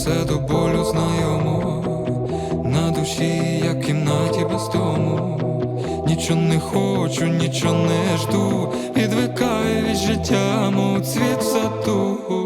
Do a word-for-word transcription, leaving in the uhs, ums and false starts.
все до болю знайомо, на душі, як в кімнаті без дому. Нічого не хочу, нічого не жду, відвикаю від життя, мов цвіт в саду.